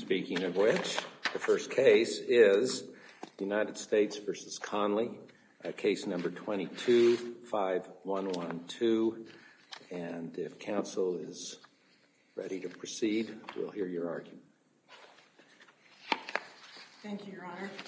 Speaking of which, the first case is United States v. Conley, case number 22-5112. And if counsel is ready to proceed, we'll hear your argument. Thank you, Your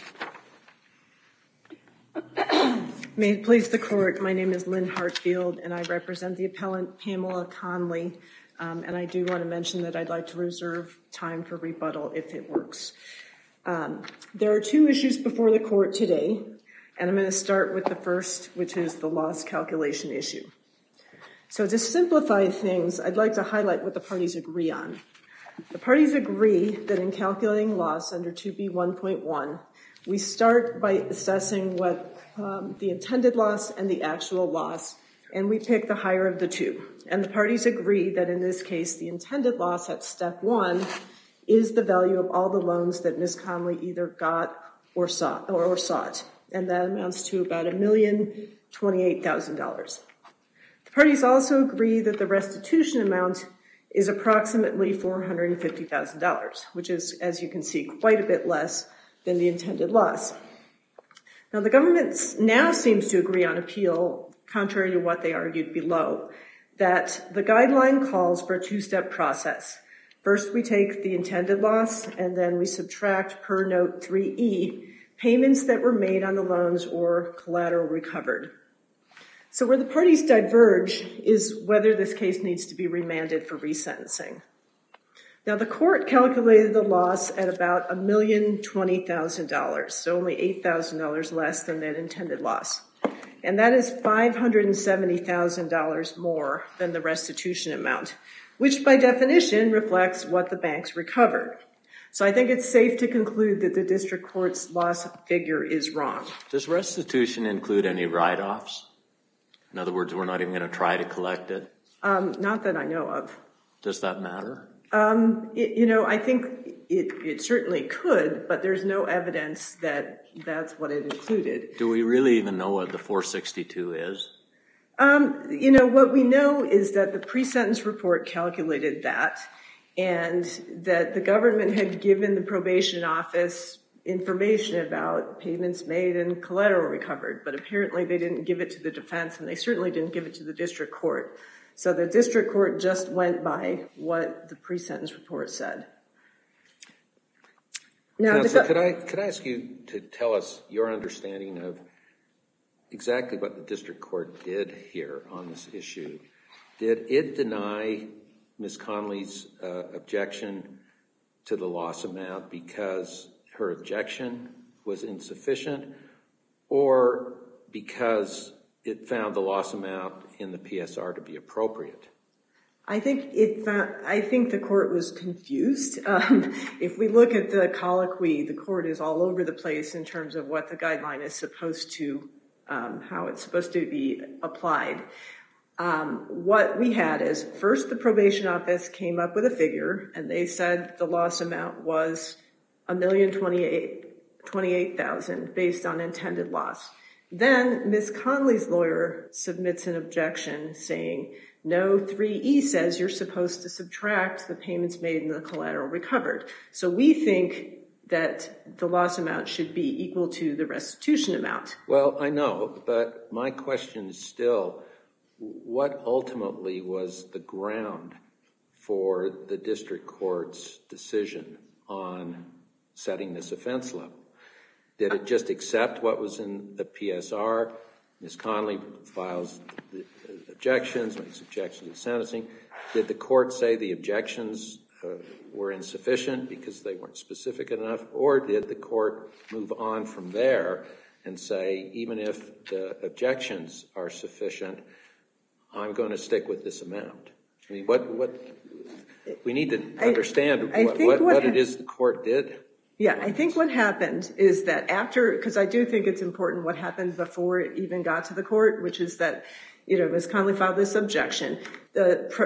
Honor. May it please the court, my name is Lynn Hartfield and I represent the appellant Pamela Conley. And I do want to mention that I'd like to reserve time for rebuttal if it works. There are two issues before the court today, and I'm going to start with the first, which is the loss calculation issue. So to simplify things, I'd like to highlight what the parties agree on. The parties agree that in calculating loss under 2B1.1, we start by assessing what the intended loss and the actual loss, and we pick the higher of the two. And the parties agree that in this case, the intended loss at step one is the value of all the loans that Ms. Conley either got or sought. And that amounts to about $1,028,000. The parties also agree that the restitution amount is approximately $450,000, which is, as you can see, quite a bit less than the intended loss. Now, the government now seems to agree on appeal, contrary to what they argued below, that the guideline calls for a two-step process. First, we take the intended loss, and then we subtract per note 3E payments that were made on the loans or collateral recovered. So where the parties diverge is whether this case needs to be remanded for resentencing. Now, the court calculated the loss at about $1,020,000, so only $8,000 less than that intended loss. And that is $570,000 more than the restitution amount, which by definition reflects what the banks recovered. So I think it's safe to conclude that the district court's loss figure is wrong. Does restitution include any write-offs? In other words, we're not even going to try to collect it? Not that I know of. Does that matter? I think it certainly could, but there's no evidence that that's what it included. Do we really even know what the 462 is? What we know is that the pre-sentence report calculated that, and that the government had given the probation office information about payments made and collateral recovered, but apparently they didn't give it to the defense, and they certainly didn't give it to the district court. So the district court just went by what the pre-sentence report said. Now, Counsel, could I ask you to tell us your understanding of exactly what the district court did here on this issue? Did it deny Ms. Conley's objection to the loss amount because her objection was insufficient, or because it found the loss amount in the PSR to be appropriate? I think the court was confused. If we look at the colloquy, the court is all over the place in terms of what the guideline is supposed to, how it's supposed to be applied. What we had is, first the probation office came up with a figure, and they said the loss amount was $1,028,000 based on intended loss. Then Ms. Conley's lawyer submits an objection saying, no, 3E says you're supposed to subtract the payments made and the collateral recovered. So we think that the loss amount should be equal to the restitution amount. Well, I know, but my question is still, what ultimately was the ground for the district court's decision on setting this offense level? Did it just accept what was in the PSR? Ms. Conley files the objections, makes objections to sentencing. Did the court say the objections were insufficient because they weren't specific enough? Or did the court move on from there and say, even if the objections are sufficient, I'm going to stick with this amount? I mean, we need to understand what it is the court did. Yeah, I think what happened is that after, because I do think it's important what happened before it even got to the court, which is that, Ms. Conley filed this objection. The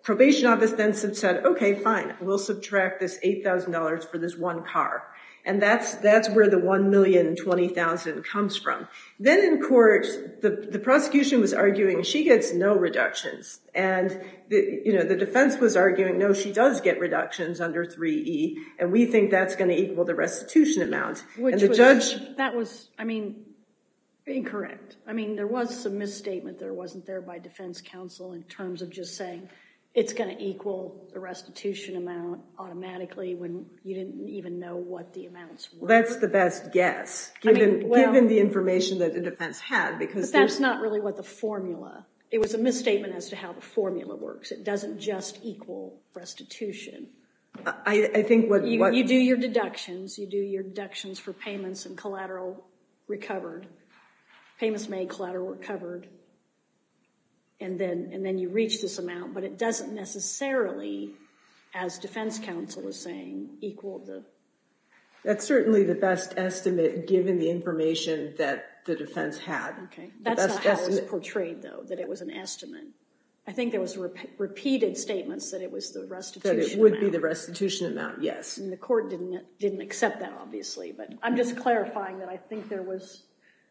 probation office then said, okay, fine, we'll subtract this $8,000 for this one car. And that's where the $1,020,000 comes from. Then in court, the prosecution was arguing she gets no reductions. And the defense was arguing, no, she does get reductions under 3E, and we think that's going to equal the restitution amount. That was incorrect. I mean, there was some misstatement there, wasn't there, by defense counsel in terms of just saying it's going to equal the restitution amount automatically when you didn't even know what the amounts were. Well, that's the best guess, given the information that the defense had. But that's not really what the formula. It was a misstatement as to how the formula works. It doesn't just equal restitution. I think what you do your deductions. You do your deductions for payments and collateral recovered. Payments made, collateral recovered. And then you reach this amount, but it doesn't necessarily, as defense counsel is saying, equal the... That's certainly the best estimate given the information that the defense had. Okay, that's not how it was portrayed, though, that it was an estimate. I think there was repeated statements that it was the restitution amount. That it would be the restitution amount, yes. And the court didn't accept that, obviously, but I'm just clarifying that I think there was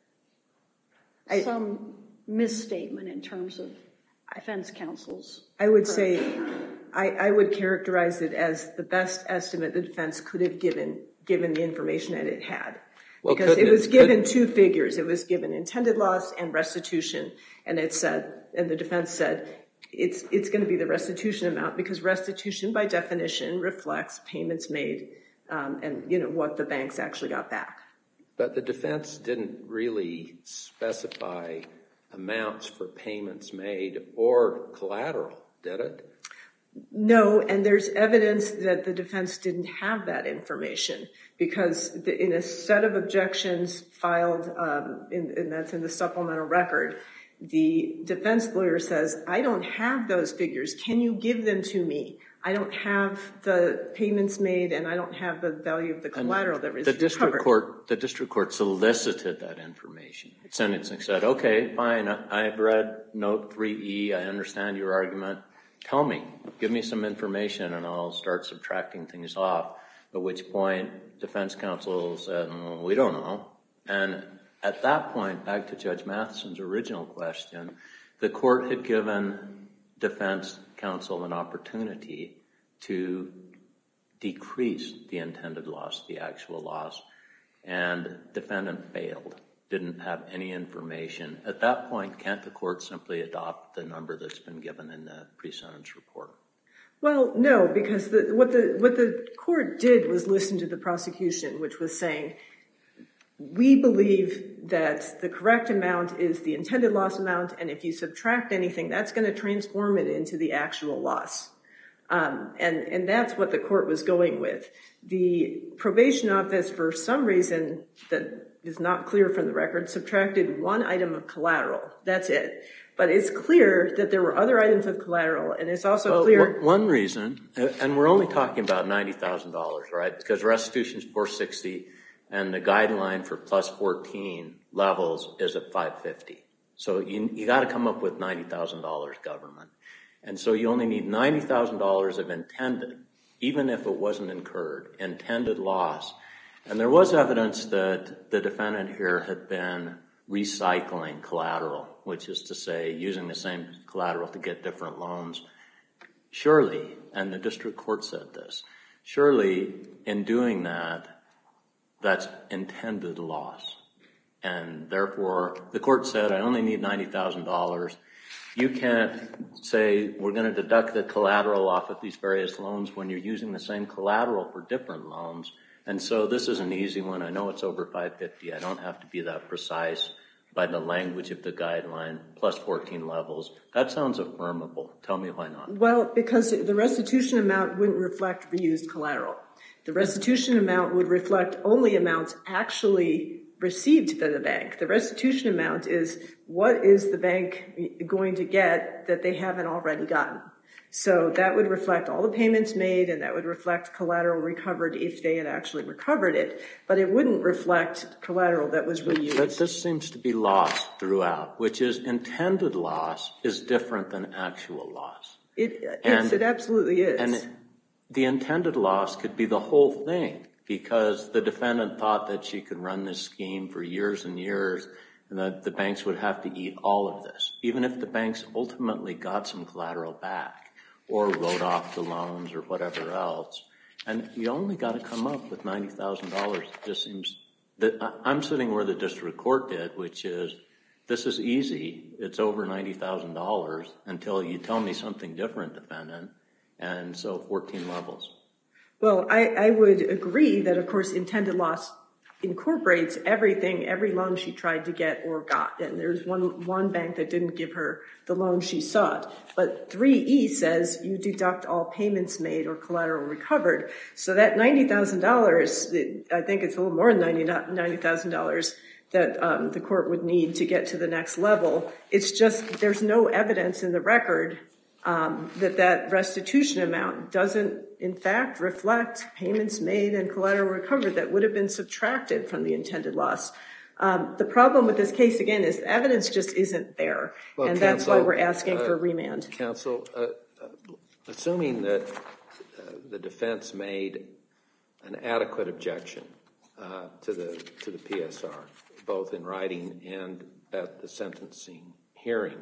some misstatement in terms of defense counsel's... I would say, I would characterize it as the best estimate the defense could have given the information that it had. Because it was given two figures. It was given intended loss and restitution. And the defense said, it's going to be the restitution amount because restitution by definition reflects payments made and what the banks actually got back. But the defense didn't really specify amounts for payments made or collateral, did it? No, and there's evidence that the defense didn't have that information because in a set of objections filed, and that's in the supplemental record, the defense lawyer says, I don't have those figures. Can you give them to me? I don't have the payments made and I don't have the value of the collateral that was recovered. The district court solicited that information. Sentencing said, okay, fine, I've read note 3E, I understand your argument. Tell me, give me some information and I'll start subtracting things off, at which point defense counsel said, well, we don't know. And at that point, back to Judge Matheson's original question, the court had given defense counsel an opportunity to decrease the intended loss, the actual loss, and defendant failed, didn't have any information. At that point, can't the court simply adopt the number that's been given in the pre-sentence report? Well, no, because what the court did was listen to the prosecution, which was saying, we believe that the correct amount is the intended loss amount, and if you subtract anything, that's going to transform it into the actual loss. And that's what the court was going with. The probation office, for some reason that is not clear from the record, subtracted one item of collateral. That's it. But it's clear that there were other items of collateral, and it's also clear... One reason, and we're only talking about $90,000, right? Because restitution is $460, and the guideline for plus 14 levels is at $550. So you got to come up with $90,000 government. And so you only need $90,000 of intended, even if it wasn't incurred, intended loss. And there was evidence that the defendant here had been recycling collateral, which is to say using the same collateral to get different loans. Surely, and the district court said this, surely in doing that, that's intended loss. And therefore, the court said, I only need $90,000. You can't say we're going to deduct the collateral off of these various loans when you're using the same collateral for different loans. And so this is an easy one. I know it's over $550. I don't have to be that precise by the language of the guideline, plus 14 levels. That sounds affirmable. Tell me why not. Well, because the restitution amount wouldn't reflect reused collateral. The restitution amount would reflect only amounts actually received by the bank. The restitution amount is what is the bank going to get that they haven't already gotten. So that would reflect all the payments made, and that would reflect collateral recovered if they had actually recovered it. But it wouldn't reflect collateral that was reused. But this seems to be loss throughout, which is intended loss is different than actual loss. It absolutely is. And the intended loss could be the whole thing, because the defendant thought that she could run this scheme for years and years, and that the banks would have to eat all of this, even if the banks ultimately got some collateral back or wrote off the loans or whatever else. And you only got to come up with $90,000. It just seems that I'm sitting where the district court did, which is, this is easy. It's over $90,000 until you tell me something different, defendant. And so 14 levels. Well, I would agree that, of course, intended loss incorporates everything, every loan she tried to get or got. And there's one bank that didn't give her the loan she sought. But 3E says you deduct all payments made or collateral recovered. So that $90,000, I think it's a little more than $90,000 that the court would need to get to the next level. It's just there's no evidence in the record that restitution amount doesn't, in fact, reflect payments made and collateral recovered that would have been subtracted from the intended loss. The problem with this case, again, is the evidence just isn't there. Well, and counsel, that's why we're asking for remand. Counsel, assuming that the defense made an adequate objection to the PSR, both in writing and at the sentencing hearing,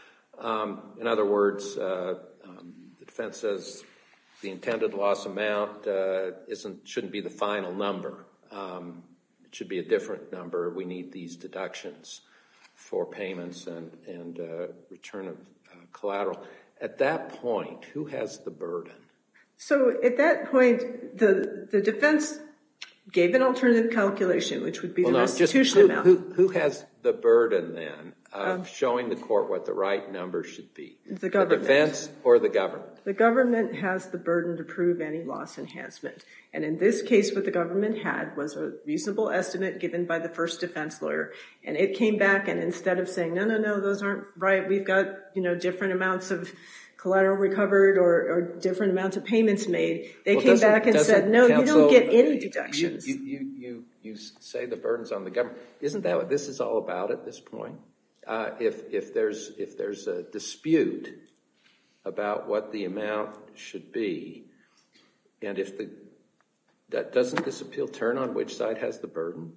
in other words, the defense says the intended loss amount shouldn't be the final number. It should be a different number. We need these deductions for payments and return of collateral. At that point, who has the burden? So at that point, the defense gave an alternative calculation, which would be the restitution amount. Who has the burden then of showing the court what the right number should be? The government. The defense or the government? The government has the burden to prove any loss enhancement. And in this case, what the government had was a reasonable estimate given by the first defense lawyer. And it came back, and instead of saying, no, those aren't right, we've got, different amounts of collateral recovered or different amounts of payments made, they came back and said, no, you don't get any deductions. You say the burden's on the government. Isn't that what this is all about at this point? If there's a dispute about what the amount should be, and doesn't this appeal turn on which side has the burden?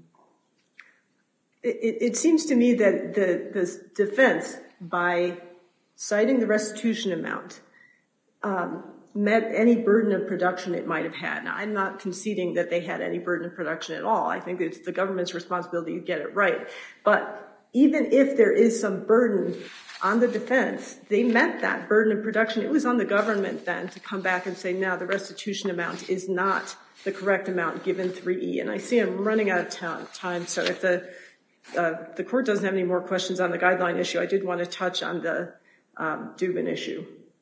It seems to me that the defense, by citing the restitution amount, met any burden of production it might have had. Now, I'm not conceding that they had any burden of production at all. I think it's the government's responsibility to get it right. But even if there is some burden on the defense, they met that burden of production. It was on the government then to come back and say, no, the restitution amount is not the correct amount given 3E. And I see I'm running out of time, so if the court doesn't have any more questions on the guideline issue, I did want to touch on the Dubin issue.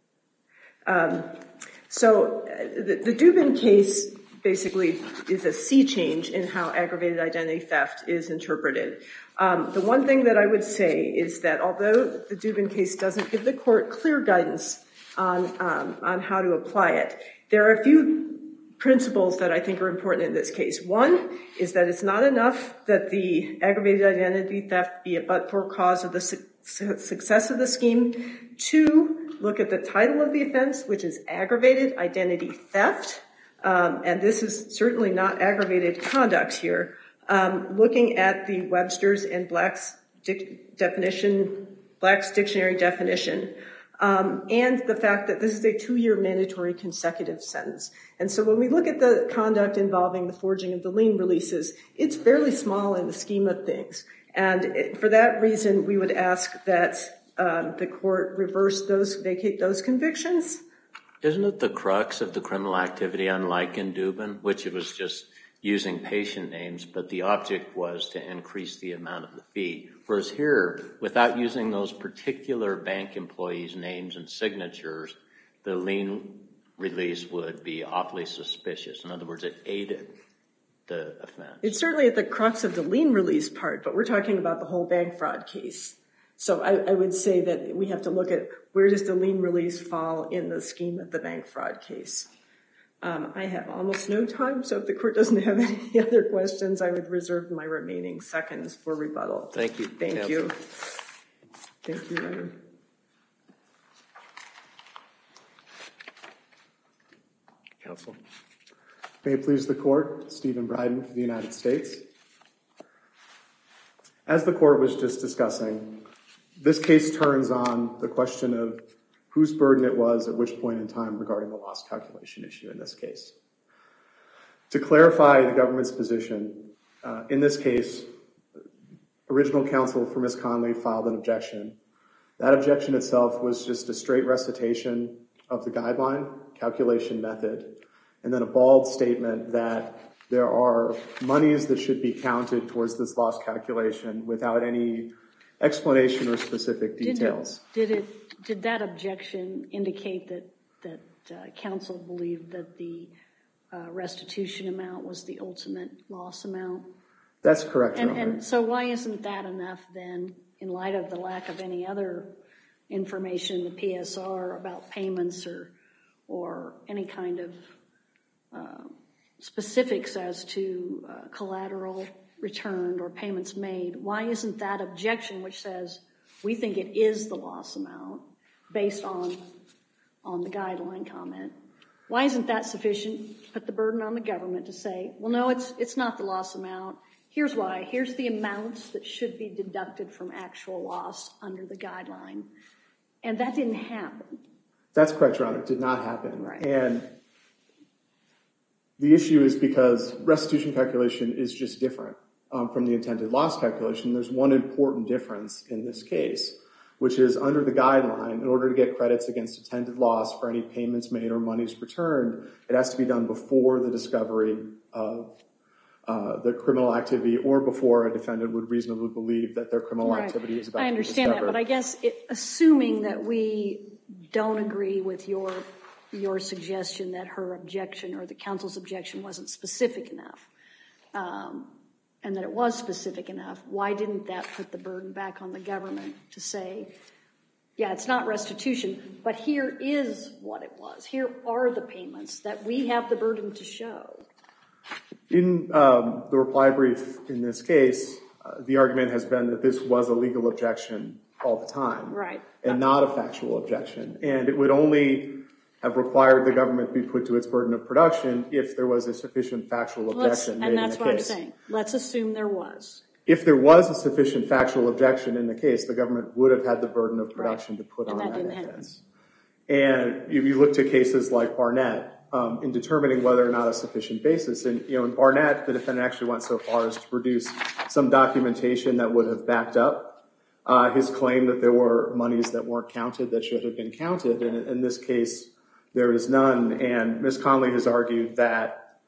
So the Dubin case basically is a sea change in how aggravated identity theft is interpreted. The one thing that I would say is that although the Dubin case doesn't give the court clear guidance on how to apply it, there are a few principles that I think are important in this case. One is that it's not enough that the aggravated identity theft be a but-for cause of the success of the scheme. Two, look at the title of the offense, which is aggravated identity theft. And this is certainly not aggravated conduct here. Looking at the Webster's and Black's dictionary definition, and the fact that this is a 2-year mandatory consecutive sentence. And so when we look at the conduct involving the forging of the lien releases, it's fairly small in the scheme of things. And for that reason, we would ask that the court vacate those convictions. Isn't it the crux of the criminal activity, unlike in Dubin, which it was just using patient names, but the object was to increase the amount of the fee? Whereas here, without using those particular bank employees' names and signatures, the lien release would be awfully suspicious. In other words, it aided the offense. It's certainly at the crux of the lien release part, but we're talking about the whole bank fraud case. So I would say that we have to look at where does the lien release fall in the scheme of the bank fraud case. I have almost no time, so if the court doesn't have any other questions, I would reserve my remaining seconds for rebuttal. Thank you. Thank you. Thank you, Ryan. counsel. May it please the court, Stephen Bryden for the United States. As the court was just discussing, this case turns on the question of whose burden it was at which point in time regarding the loss calculation issue in this case. To clarify the government's position, in this case, original counsel for Ms. Conley filed an objection. That objection itself was just a straight recitation of the guideline calculation method, and then a bald statement that there are monies that should be counted towards this loss calculation without any explanation or specific details. Did that objection indicate that counsel believed that the restitution amount was the ultimate loss amount? That's correct, Your Honor. And so why isn't that enough then, in light of the lack of any other information in the PSR about payments or any kind of specifics as to collateral returned or payments made? Why isn't that objection, which says we think it is the loss amount based on the guideline comment, why isn't that sufficient to put the burden on the government to say, well, no, it's not the loss amount. Here's why. Here's the amounts that should be deducted from actual loss under the guideline. And that didn't happen. That's correct, Your Honor. It did not happen. Right. And the issue is because restitution calculation is just different from the intended loss calculation. There's one important difference in this case, which is under the guideline, in order to get credits against intended loss for any payments made or monies returned, it has to be done before the discovery of the criminal activity or before a defendant would reasonably believe that their criminal activity is about to be discovered. I understand that, but I guess assuming that we don't agree with your suggestion that her objection or the counsel's objection wasn't specific enough, and that it was specific enough, why didn't that put the burden back on the government to say, yeah, it's not restitution, but here is what it was. Here are the payments that we have the burden to show. In the reply brief in this case, the argument has been that this was a legal objection all the time. Right. And not a factual objection. And it would only have required the government to be put to its burden of production if there was a sufficient factual objection made in the case. And that's what I'm saying. Let's assume there was. If there was a sufficient factual objection in the case, the government would have had the burden of production to put on that evidence. And if you look to cases like Barnett, in determining whether or not a sufficient basis, and in Barnett, the defendant actually went so far as to produce some documentation that would have backed up his claim that there were monies that weren't counted that should have been counted. And in this case, there is none. And Ms. Conley has argued that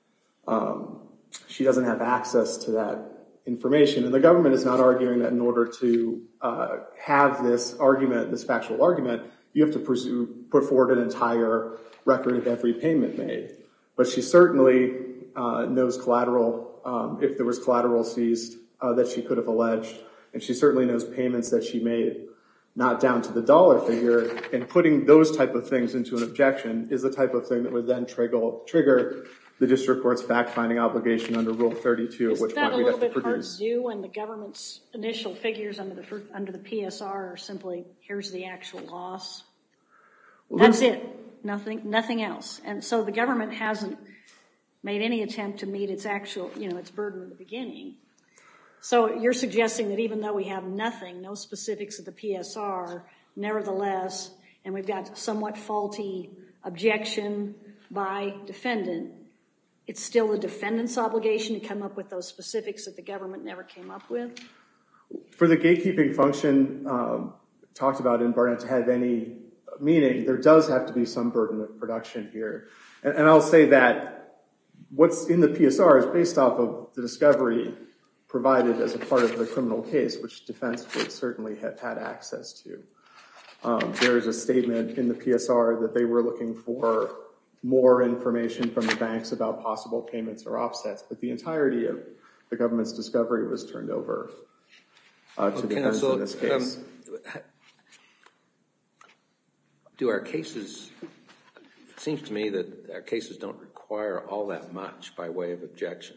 she doesn't have access to that information. And the government is not arguing that in order to have this argument, this factual argument, you have to put forward an entire record of every payment made. But she certainly knows collateral, if there was collateral seized that she could have alleged. And she certainly knows payments that she made, not down to the dollar figure. And putting those type of things into an objection is the type of thing that would then trigger the district court's fact-finding obligation under Rule 32, at which point we'd have to produce. Isn't that a little bit hard to do when the government's initial figures under the PSR are simply, here's the actual loss? Well, that's it. Nothing else. And so the government hasn't made any attempt to meet its actual, its burden in the beginning. So you're suggesting that even though we have nothing, no specifics of the PSR, nevertheless, and we've got somewhat faulty objection by defendant, it's still the defendant's obligation to come up with those specifics that the government never came up with? For the gatekeeping function talked about in Barnett to have any meaning, there does have to be some burden of production here. And I'll say that what's in the PSR is based off of the discovery provided as a part of the criminal case, which defense would certainly have had access to. There is a statement in the PSR that they were looking for more information from the banks about possible payments or offsets, but the entirety of the government's discovery was turned over to defense in this case. Do our cases, it seems to me that our cases don't require all that much by way of objection.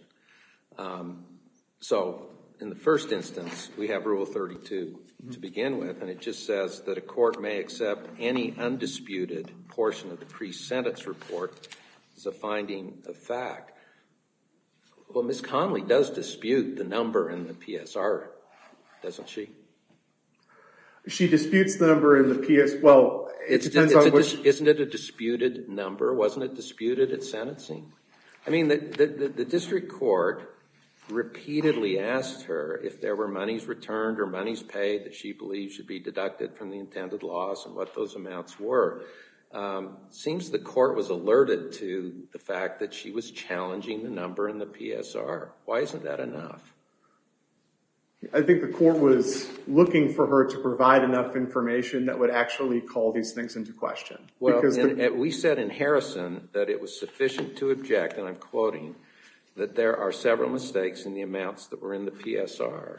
So in the first instance, we have Rule 32 to begin with, and it just says that a court may accept any undisputed portion of the pre-sentence report as a finding of fact. Well, Ms. Conley does dispute the number in the PSR, doesn't she? She disputes the number in the PS. Well, it depends on which. Isn't it a disputed number? Wasn't it disputed at sentencing? I mean, the district court repeatedly asked her if there were monies returned or monies paid that she believed should be deducted from the intended loss and what those amounts were. Seems the court was alerted to the fact that she was challenging the number in the PSR. Why isn't that enough? I think the court was looking for her to provide enough information that would actually call these things into question. Well, we said in Harrison that it was sufficient to object, and I'm quoting, that there are several mistakes in the amounts that were in the PSR.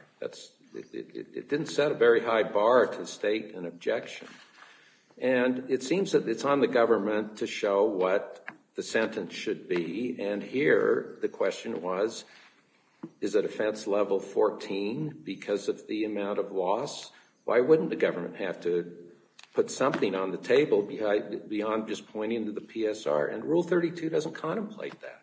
It didn't set a very high bar to state an objection. And it seems that it's on the government to show what the sentence should be. And here the question was, is it offense level 14 because of the amount of loss? Why wouldn't the government have to put something on the table beyond just pointing to the PSR? And Rule 32 doesn't contemplate that.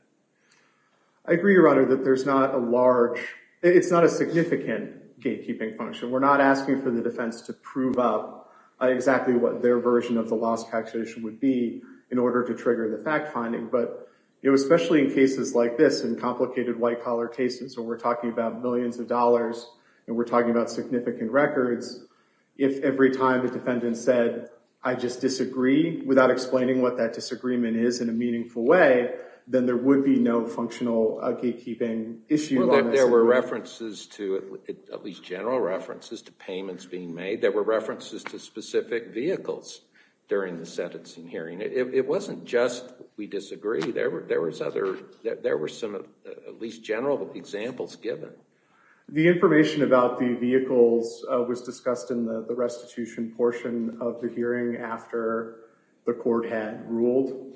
I agree, Your Honor, that there's not it's not a significant gatekeeping function. We're not asking for the defense to prove up exactly what their version of the loss calculation would be in order to trigger the fact finding. But especially in cases like this, in complicated white-collar cases where we're talking about millions of dollars and we're talking about significant records, if every time the defendant said, I just disagree, without explaining what that disagreement is in a meaningful way, then there would be no functional gatekeeping issue. Well, there were references to, at least general references to payments being made. There were references to specific vehicles during the sentencing hearing. It wasn't just we disagree. There were some at least general examples given. The information about the vehicles was discussed in the restitution portion of the hearing after the court had ruled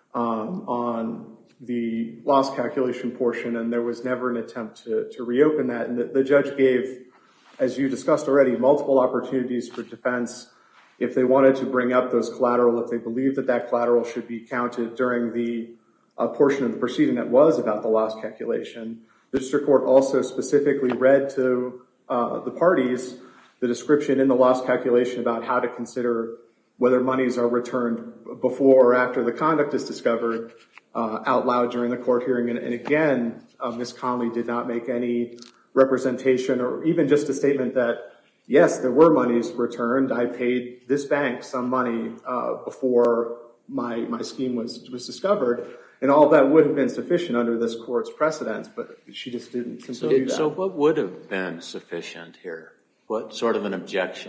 on the loss calculation portion, and there was never an attempt to reopen that. And the judge gave, as you discussed already, multiple opportunities for defense if they wanted to bring up those collateral, if they believed that collateral should be counted during the portion of the proceeding that was about the loss calculation. The district court also specifically read to the parties the description in the loss calculation about how to consider whether monies are returned before or after the conduct is discovered out loud during the court hearing. And again, Ms. Conley did not make any representation or even just a statement that, yes, there were monies returned. I paid this bank some money before my scheme was discovered. And all of that would have been sufficient under this court's precedents, but she just didn't simply do that. So what would have been sufficient here? What sort of an objection?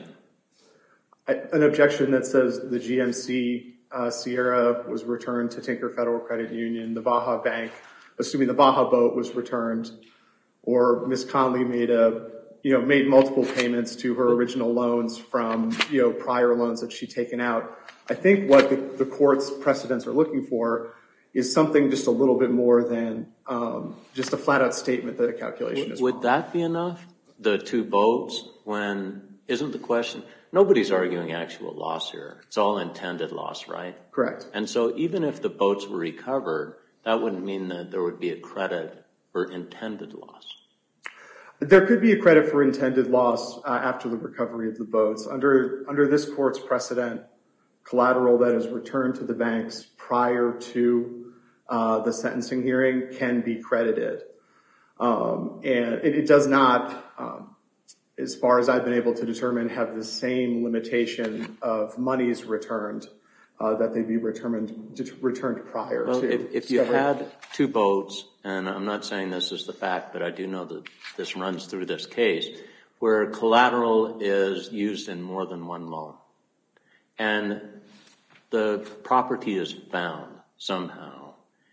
An objection that says the GMC Sierra was returned to Tinker Federal Credit Union, the Baja Bank, assuming the Baja boat was returned, or Ms. Conley made multiple payments to her original loans from prior loans that she'd taken out. I think what the court's precedents are looking for is something just a little bit more than just a flat-out statement that a calculation is wrong. Would that be enough? The two boats, isn't the question, nobody's arguing actual loss here. It's all intended loss, right? Correct. And so even if the boats were recovered, that wouldn't mean that there would be a credit for intended loss. There could be a credit for intended loss after the recovery of the boats. Under this court's precedent, collateral that is returned to the banks prior to the sentencing hearing can be credited. And it does not, as far as I've been able to determine, have the same limitation of monies returned that they'd be returned prior to. If you had two boats, and I'm not saying this is the fact, but I do know that this runs through this case, where collateral is used in more than one loan, and the property is found somehow,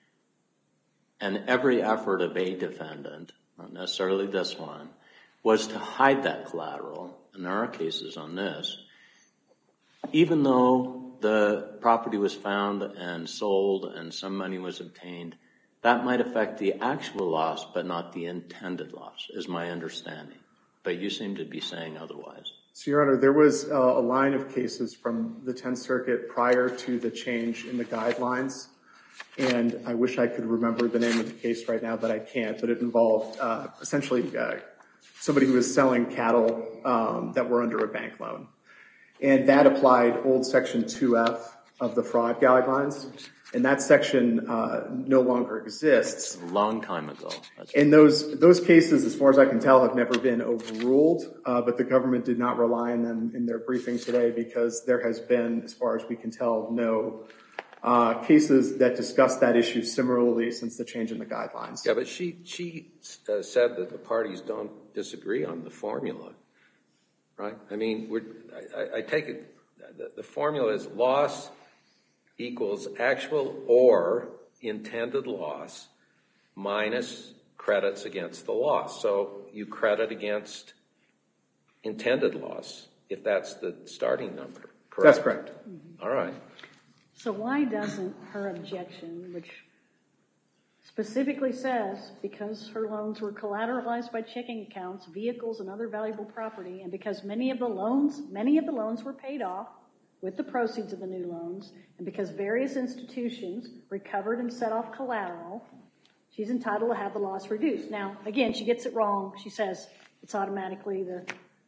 and every effort of a defendant, not necessarily this one, was to hide that collateral, and there are cases on this, even though the property was found and sold and some money was obtained, that might affect the actual loss but not the intended loss, is my understanding. But you seem to be saying otherwise. So, Your Honor, there was a line of cases from the 10th Circuit prior to the change in the guidelines And I wish I could remember the name of the case right now, but I can't. But it involved essentially somebody who was selling cattle that were under a bank loan. And that applied old Section 2F of the fraud guidelines. And that section no longer exists. A long time ago. And those cases, as far as I can tell, have never been overruled, but the government did not rely on them in their briefing today because there has been, as far as we can tell, no cases that discuss that issue similarly since the change in the guidelines. Yeah, but she said that the parties don't disagree on the formula, right? I mean, I take it the formula is loss equals actual or intended loss minus credits against the loss. So you credit against intended loss if that's the starting number, correct? That's correct. All right. So why doesn't her objection, which specifically says because her loans were collateralized by checking accounts, vehicles, and other valuable property, and because many of the loans were paid off with the proceeds of the new loans, and because various institutions recovered and set off collateral, she's entitled to have the loss reduced. Now, again, she gets it wrong. She says it's automatically the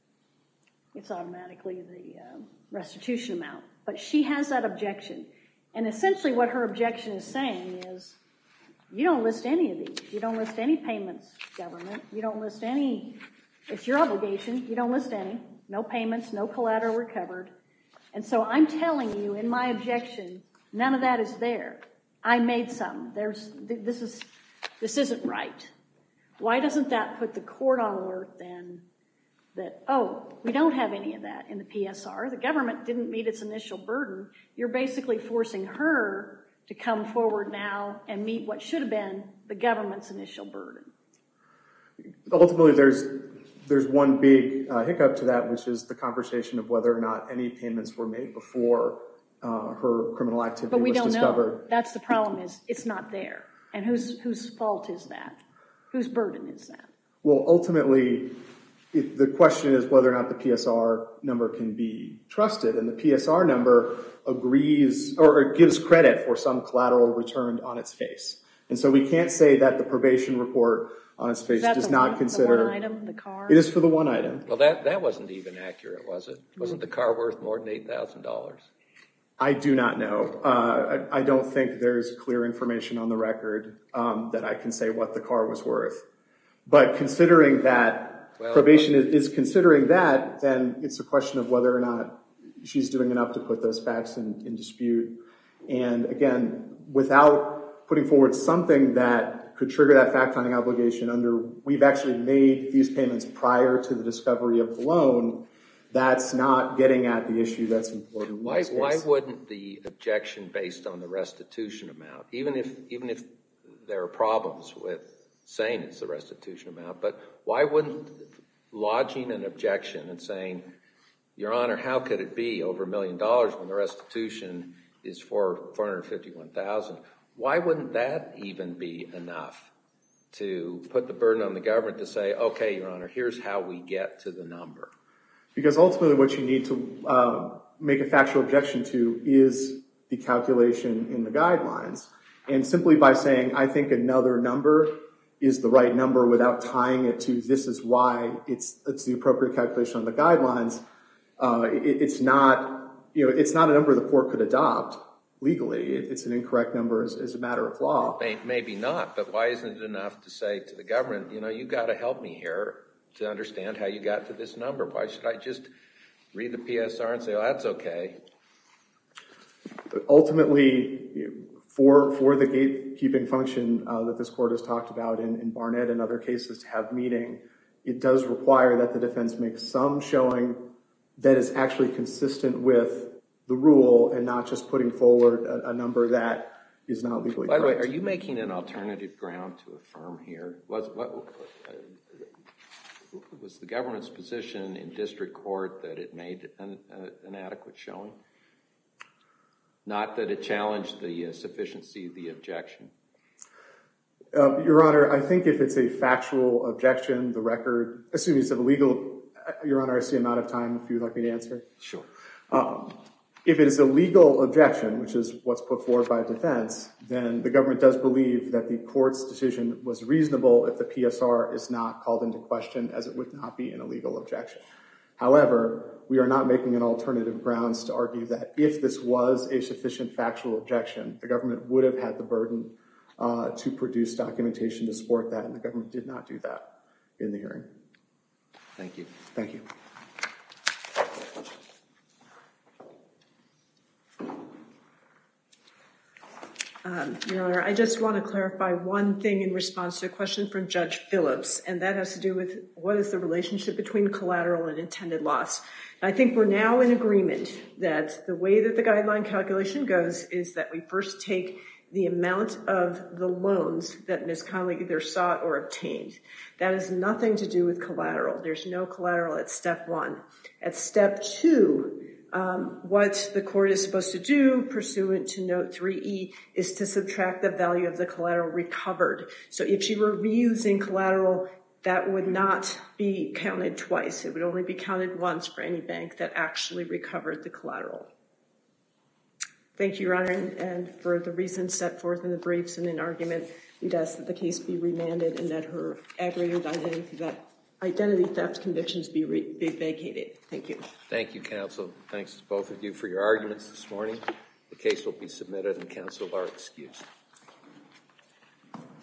restitution amount. But she has that objection. And essentially what her objection is saying is, you don't list any of these. You don't list any payments, government. You don't list any. It's your obligation. You don't list any. No payments, no collateral recovered. And so I'm telling you in my objection, none of that is there. I made some. This isn't right. Why doesn't that put the court on alert then that, we don't have any of that in the PSR. The government didn't meet its initial burden. You're basically forcing her to come forward now and meet what should have been the government's initial burden. Ultimately, there's one big hiccup to that, which is the conversation of whether or not any payments were made before her criminal activity was discovered. But we don't know. That's the problem is it's not there. And whose fault is that? Whose burden is that? Well, ultimately, the question is whether or not the PSR number can be trusted. And the PSR number agrees or gives credit for some collateral returned on its face. And so we can't say that the probation report on its face does not consider. The one item, the car? It is for the one item. Well, that wasn't even accurate, was it? Wasn't the car worth more than $8,000? I do not know. I don't think there's clear information on the record that I can say what the car was worth. But considering that probation is considering that, then it's a question of whether or not she's doing enough to put those facts in dispute. And again, without putting forward something that could trigger that fact-finding obligation we've actually made these payments prior to the discovery of the loan, that's not getting at the issue that's important. Why wouldn't the objection based on the restitution amount, even if there are problems with saying it's the restitution amount, but why wouldn't lodging an objection and saying, Your Honor, how could it be over $1 million when the restitution is for $451,000? Why wouldn't that even be enough to put the burden on the government to say, okay, Your Honor, here's how we get to the number? Because ultimately what you need to make a factual objection to is the calculation in the guidelines. And simply by saying, I think another number is the right number without tying it to this is why it's the appropriate calculation on the guidelines, it's not a number the court could adopt legally. It's an incorrect number as a matter of law. Maybe not, but why isn't it enough to say to the government, you've got to help me here to understand how you got to this number? Why should I just read the PSR and say, that's okay? Ultimately, for the gatekeeping function that this court has talked about in Barnett and other cases to have meeting, it does require that the defense make some showing that is actually consistent with the rule and not just putting forward a number that is not legally correct. By the way, are you making an alternative ground to affirm here? Was the government's position in district court that it made an adequate showing? Not that it challenged the sufficiency of the objection? Your Honor, I think if it's a factual objection, the record, assuming it's a legal, Your Honor, I see I'm out of time if you'd like me to answer. Sure. If it is a legal objection, which is what's put forward by defense, then the government does believe that the court's decision was reasonable if the PSR is not called into question, as it would not be an illegal objection. However, we are not making an alternative grounds to argue that if this was a sufficient factual objection, the government would have had the burden to produce documentation to support that, and the government did not do that in the hearing. Thank you. Thank you. Your Honor, I just want to clarify one thing in response to a question from Judge Phillips, and that has to do with what is the relationship between collateral and intended loss. I think we're now in agreement that the way that the guideline calculation goes is that we first take the amount of the loans that Ms. Conley either sought or obtained. That has nothing to do with collateral. There's no collateral at step one. At step two, what the court is supposed to do, pursuant to Note 3E, is to subtract the value of the collateral recovered. So if she were reusing collateral, that would not be counted twice. It would only be counted once for any bank that actually recovered the collateral. Thank you, Your Honor, and for the reasons set forth in the briefs and in argument, we'd ask that the case be remanded and that her aggravated identity theft convictions be vacated. Thank you. Thank you, counsel. Thanks to both of you for your arguments this morning. The case will be submitted and counsel are excused.